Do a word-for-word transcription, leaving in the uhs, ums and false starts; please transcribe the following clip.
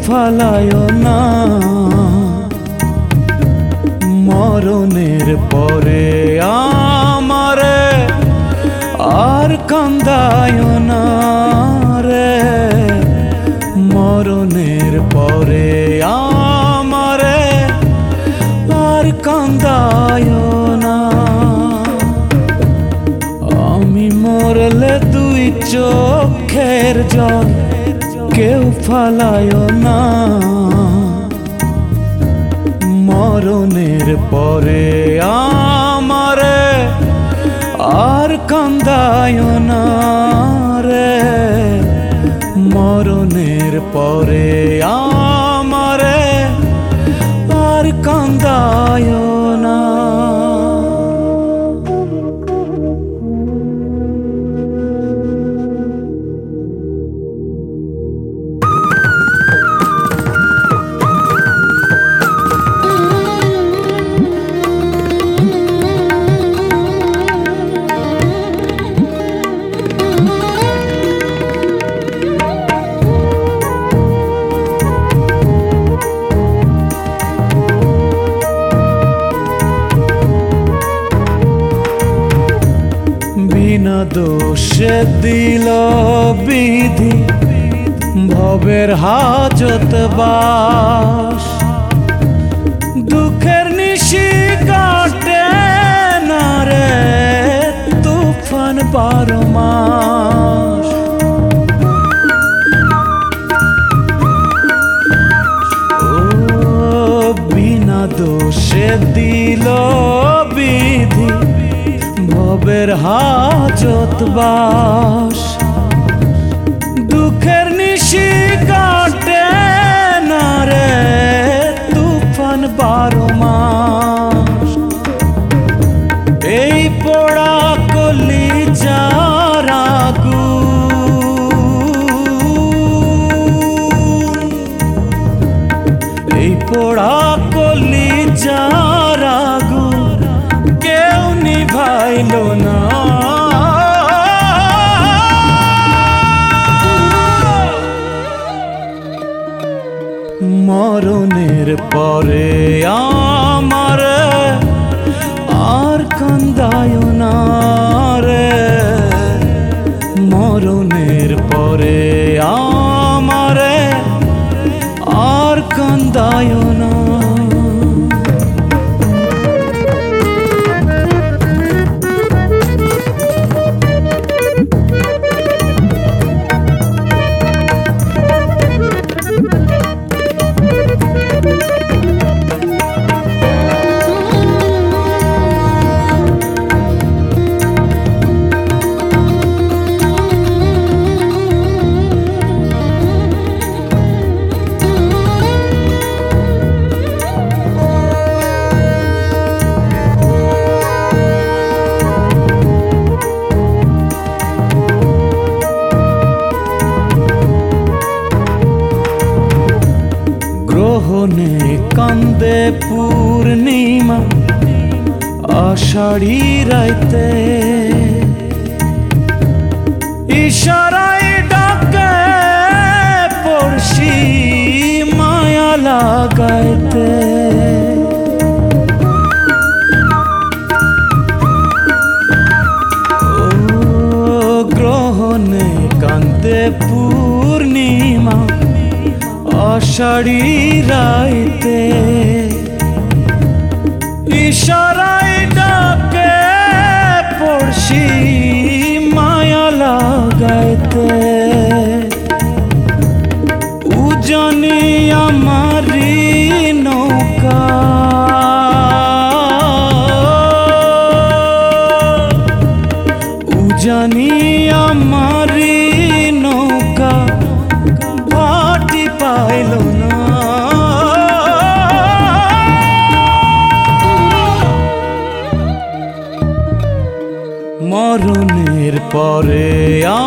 ফালায় না, মরণের পরে আমারে আর কান্দায় না রে, মরণের পরে আমারে আর কান্দায় না। আমি মরলে দুই চোখের জল কেউ ফালায় না, মরণের পরে আমারে আর কান্দায় না রে, মরণের পরে আমারে আর কান্দায় না। বিনা দোষে দিল বিধি ভবের হাজত বাস, দুঃখের নিশি কাটে না রে তুফান বারো মাস। ও বিনা দোষে দিল বিধি ভবের হাজত বাস, দুঃখের নিশি কাটে না রে তুফান বারো মাস। এই পোড়া কলি যারাগু এই পোড়া কলি যারাগু কেউ নিভাইল না, মরণের পরে আমার আর কান্দায় না রে, মরণের পরে আমার আর কান্দায় না। গ্রহণে কান্দে পূর্ণিমা আষাঢ়ী রাইতে, ইশারায় ডাকে পড়শি মায়া লাগাইতে। ও গ্রহণে কান্দে পূর্ণিমা আষাঢ়ী রাইতে, ইশারায় ডাকে পড়শি মায়া লাগাইতে। উজানি আমারি নৌকা উজানি আমারি নৌকা ভাটি পাইল না, মরণের পরে